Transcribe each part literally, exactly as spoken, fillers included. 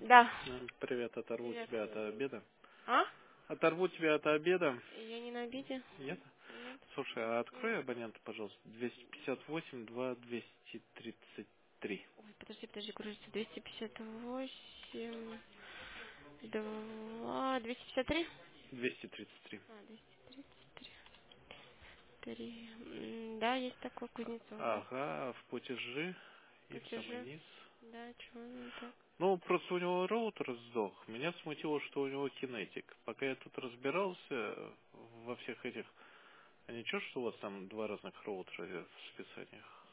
Да. М, Привет, оторву Привет. тебя от обеда. А? Оторву тебя от обеда. Я не на обеде. Нет? Нет. Слушай, а М. открой абонента, пожалуйста, двести пятьдесят восемь два двести тридцать три. Ой, подожди, подожди, кружится. двести пятьдесят восемь, два, двести пятьдесят три? двести тридцать три. А, двести тридцать три. Три. М, Да, есть такой Кузнецов, да. Ага, в платежи и в самый Платежи. низ. Да, чего не так? Ну, просто у него роутер сдох. Меня смутило, что у него кинетик. Пока я тут разбирался во всех этих... А ничего, что у вас там два разных роутера в списаниях?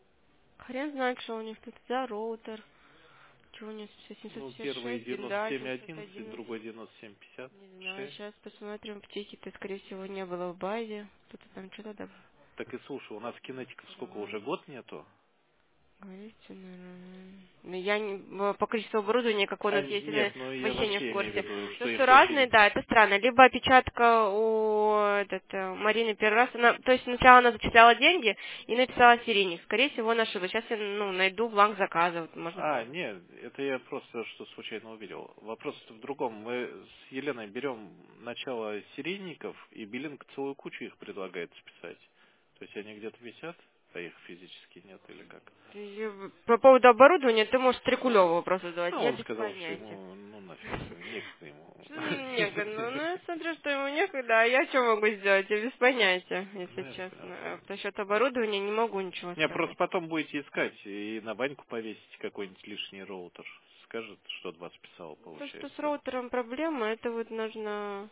Хрен знает, что у них тут за роутер. Чего у них все семьсот Ну, пятьдесят первый шесть, да, девяносто семь семьсот одиннадцать, одиннадцать. другой девяносто семь пятьдесят Не знаю, шесть. сейчас посмотрим. Аптеки-то, скорее всего, не было в базе. Кто-то там что-то добавил. Так и слушай, у нас кинетиков сколько Два. уже год нету? Говорите, наверное. Ну, я не, в- по количеству оборудования, как у А нас есть, нет, мы ну я вообще не в вообще имею в курсе. виду, То, что что их разные, очень... да, это странно. Либо опечатка у этот, э, Марины первый раз, она, то есть сначала она зачисляла деньги и написала серийник. Скорее всего, она ошиблась. Сейчас я ну, найду бланк заказа, вот, можно А, посмотреть. нет, это я просто что случайно увидел. Вопрос в другом. Мы с Еленой берем начало серийников, и биллинг целую кучу их предлагает списать. То есть они где-то висят, а их физически нет или как? И по поводу оборудования ты можешь Трикулеву вопрос задавать. Ну, Я он без сказал, что понятия. ему, ну нафиг, некогда ему. Что некогда? Ну, ну, я смотрю, что ему некогда, а я что могу сделать? Я без понятия, если Ну, я честно. понял. А насчет оборудования не могу ничего Не, просто сказать. потом будете искать и на баньку повесить какой-нибудь лишний роутер. Скажет, что два списал, То, что с получается. роутером проблема, это вот нужно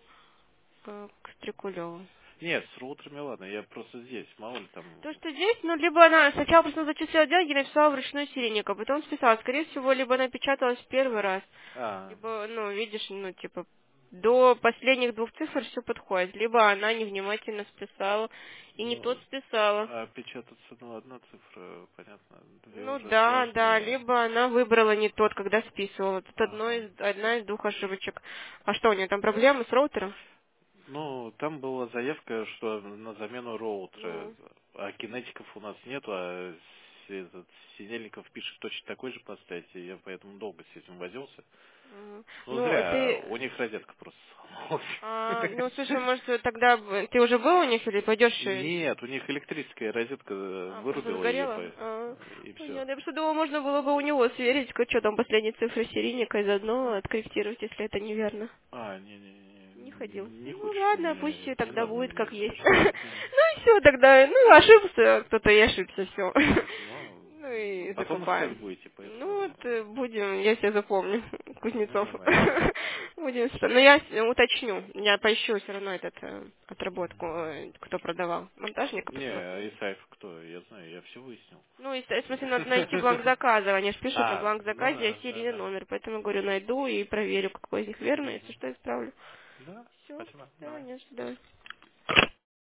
к, к Стрекулеву. Нет, с роутерами ладно, я просто здесь, мало ли там... То, что здесь, ну, либо она сначала просто зачислила деньги и написала вручную серийник, а потом списала. Скорее всего, либо она печаталась в первый раз, А, либо, ну, видишь, ну, типа, до последних двух цифр все подходит. Либо она невнимательно списала и не тот ну, списала. а печататься, ну, одна цифра, понятно, две Ну уже да, да, сложнее. либо она выбрала не тот, когда списывала. Тут одно Ага. из, одна из двух ошибочек. А что, у нее там проблемы с роутером? Ну, там была заявка, что на замену роутера, Ну, а кинетиков у нас нету, а с- этот, Синельников пишет точно такой же поставить, и я поэтому долго с этим возился. м, Ну, ну, зря, ты, у них розетка просто сломалась. а, ну, слушай, может, тогда б- ты уже был у них или пойдешь? э, Нет, у них электрическая розетка э, А, просто вырубила ее, сгорела? А, и все. понятно. Я просто думала, можно было бы у него сверить, ка- что там последние цифры серийника и заодно откорректировать, если это неверно. А, не-не-не, Не ходил. не Ну хочешь ты ладно, меня, пусть и не тогда надо на будет меня как есть. вешать. Ну и все тогда. Ну, ошибся кто-то и ошибся, все. Ну, Ну и потом искать закупаем. будете, Ну поэтому, вот э, будем, я себя запомню, ну, Кузнецов. нормально. Будем, ста- но я с- уточню, я поищу все равно этот э, отработку, э, кто продавал, монтажника Не, а посмотрю. Исаев кто, я знаю, я все выяснил. Ну, и, в смысле, надо найти бланк заказа. Они же пишут на А, бланк ну заказе да, да, серийный да. номер. Поэтому, я говорю, найду и проверю, какой из них верно. Если Мгм. что, исправлю. Да, Все, спасибо, да, давай. не что, давай.